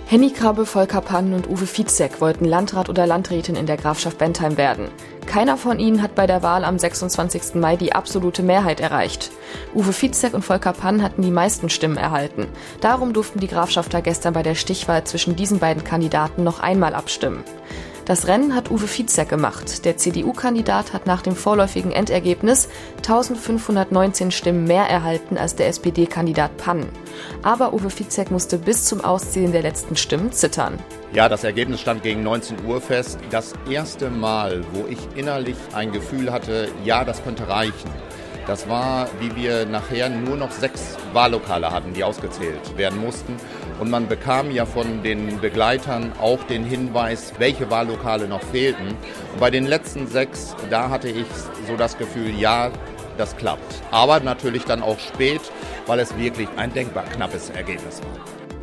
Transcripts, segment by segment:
Henny Krabbe, Volker Pann und Uwe Vietzek wollten Landrat oder Landrätin in der Grafschaft Bentheim werden. Keiner von ihnen hat bei der Wahl am 26. Mai die absolute Mehrheit erreicht. Uwe Vietzek und Volker Pann hatten die meisten Stimmen erhalten. Darum durften die Grafschafter gestern bei der Stichwahl zwischen diesen beiden Kandidaten noch einmal abstimmen. Das Rennen hat Uwe Vietzek gemacht. Der CDU-Kandidat hat nach dem vorläufigen Endergebnis 1519 Stimmen mehr erhalten als der SPD-Kandidat Pann. Aber Uwe Vietzek musste bis zum Auszählen der letzten Stimmen zittern. Ja, das Ergebnis stand gegen 19 Uhr fest. Das erste Mal, wo ich innerlich ein Gefühl hatte, ja, das könnte reichen. Das war, wie wir nachher nur noch 6 Wahllokale hatten, die ausgezählt werden mussten. Und man bekam ja von den Begleitern auch den Hinweis, welche Wahllokale noch fehlten. Und bei den letzten 6, da hatte ich so das Gefühl, ja, das klappt. Aber natürlich dann auch spät, weil es wirklich ein denkbar knappes Ergebnis war.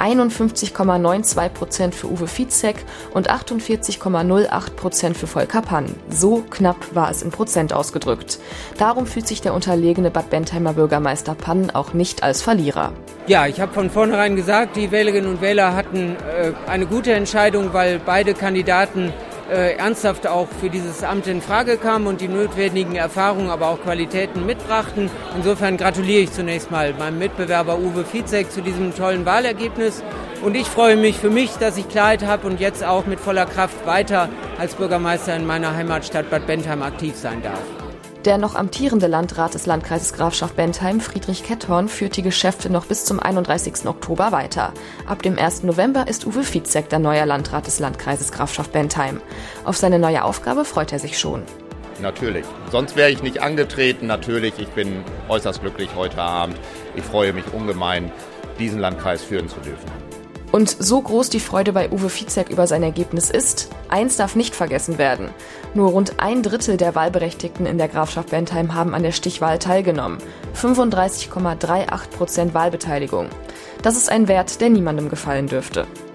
51,92% für Uwe Vietzek und 48,08% für Volker Pann. So knapp war es in Prozent ausgedrückt. Darum fühlt sich der unterlegene Bad Bentheimer Bürgermeister Pann auch nicht als Verlierer. Ja, ich habe von vornherein gesagt, die Wählerinnen und Wähler hatten eine gute Entscheidung, weil beide Kandidaten ernsthaft auch für dieses Amt in Frage kamen und die notwendigen Erfahrungen, aber auch Qualitäten mitbrachten. Insofern gratuliere ich zunächst mal meinem Mitbewerber Uwe Vietzek zu diesem tollen Wahlergebnis. Und ich freue mich für mich, dass ich Klarheit habe und jetzt auch mit voller Kraft weiter als Bürgermeister in meiner Heimatstadt Bad Bentheim aktiv sein darf. Der noch amtierende Landrat des Landkreises Grafschaft Bentheim, Friedrich Ketthorn, führt die Geschäfte noch bis zum 31. Oktober weiter. Ab dem 1. November ist Uwe Vietzek der neue Landrat des Landkreises Grafschaft Bentheim. Auf seine neue Aufgabe freut er sich schon. Natürlich. Sonst wäre ich nicht angetreten. Natürlich, ich bin äußerst glücklich heute Abend. Ich freue mich ungemein, diesen Landkreis führen zu dürfen. Und so groß die Freude bei Uwe Vietzek über sein Ergebnis ist, eins darf nicht vergessen werden. Nur rund 1/3 der Wahlberechtigten in der Grafschaft Bentheim haben an der Stichwahl teilgenommen. 35,38% Wahlbeteiligung. Das ist ein Wert, der niemandem gefallen dürfte.